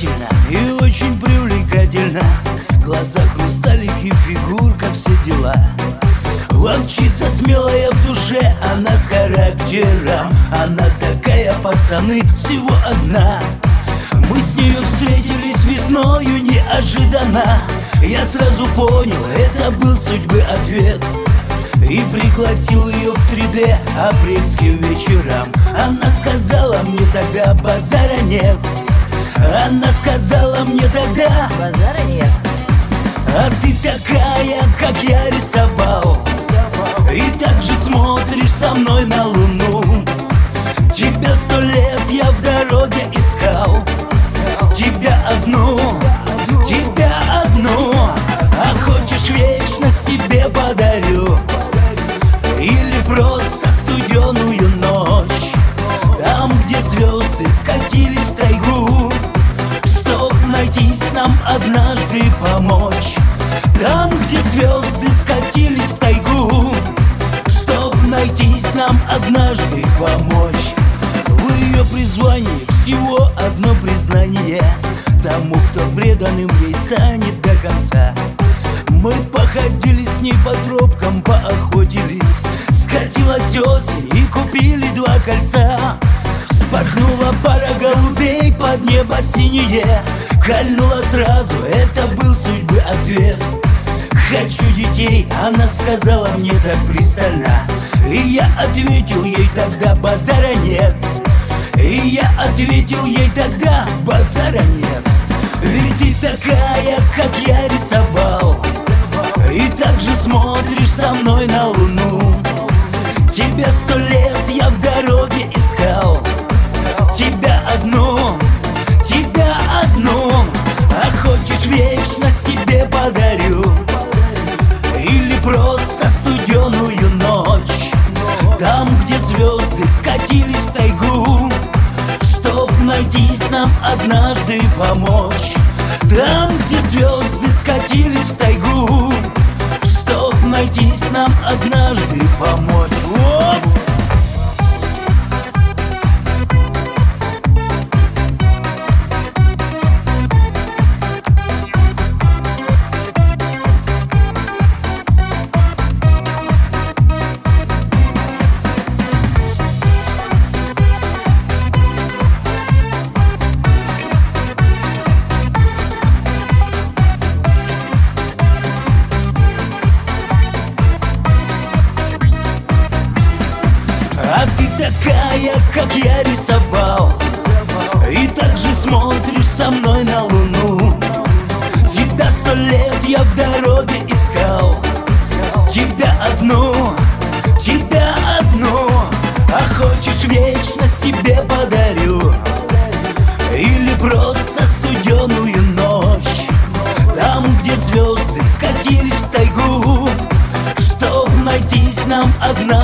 удивительно и очень привлекательно. Глаза хрусталики, фигурка, все дела. Волчица смелая в душе, она с характером. Она такая, пацаны, всего одна. Мы с нею встретились весною неожиданно. Я сразу понял, это был судьбы ответ. И пригласил ее в 3D апрельским вечерам. Она сказала мне тогда: базара нет. Она сказала мне тогда: базара нет. А ты такая, как я рисовал, и так же смотришь со мной на луну. Тебя 100 лет я в дороге искал. Тебя одну, тебя одну. А хочешь, вечность тебе подарю, или просто студеную ночь, там, где звезды скатились в тайгу, чтоб найтись нам однажды помочь. Там, где звезды скатились в тайгу, чтоб найтись нам однажды помочь. В ее призвании всего одно признание тому, кто преданным ей станет до конца. Мы походили с ней по тропкам, поохотились. Скатилась осень и купили 2 кольца. Вспорхнула пара голубей под небо синее. Кольнула сразу, это был судьбы ответ. Хочу детей, она сказала мне так пристально. И я ответил ей тогда: базара нет. И я ответил ей тогда: базара нет. Ведь ты такая, как я рисовал, и так же смотришь со мной на луну. Тебя 100 лет я в дороге искал. Тебя одну, тебя одну. А хочешь, вечность тебе подарю, или просто студеную ночь, там, где звезды скатились в тайгу, чтоб найтись нам однажды помочь. Там, где звезды скатились в тайгу, чтоб найтись нам однажды помочь. Оп! А ты такая, как я рисовал, и так же смотришь со мной на луну. Тебя 100 лет я в дороге искал. Тебя одну, тебя одну. А хочешь, вечность тебе подарю, или просто студеную ночь, там, где звезды скатились в тайгу, чтоб найтись нам одна